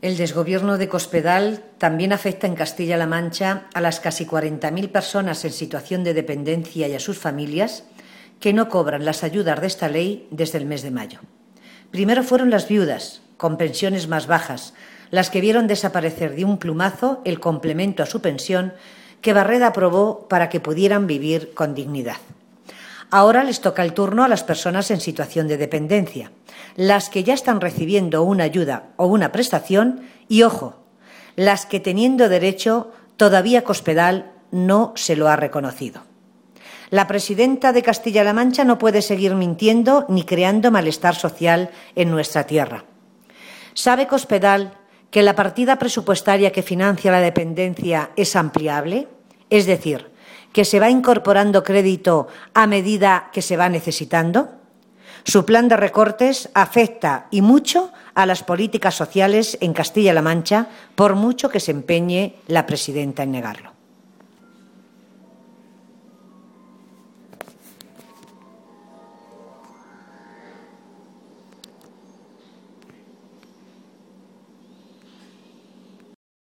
El desgobierno de Cospedal también afecta en Castilla-La Mancha a las casi 40.000 personas en situación de dependencia y a sus familias que no cobran las ayudas de esta ley desde el mes de mayo. Primero fueron las viudas, con pensiones más bajas, las que vieron desaparecer de un plumazo el complemento a su pensión que Barreda aprobó para que pudieran vivir con dignidad. Ahora les toca el turno a las personas en situación de dependencia, las que ya están recibiendo una ayuda o una prestación y, ojo, las que teniendo derecho todavía Cospedal no se lo ha reconocido. La presidenta de Castilla-La Mancha no puede seguir mintiendo ni creando malestar social en nuestra tierra. ¿Sabe Cospedal que la partida presupuestaria que financia la dependencia es ampliable? Es decir, que se va incorporando crédito a medida que se va necesitando. Su plan de recortes afecta y mucho a las políticas sociales en Castilla-La Mancha, por mucho que se empeñe la presidenta en negarlo.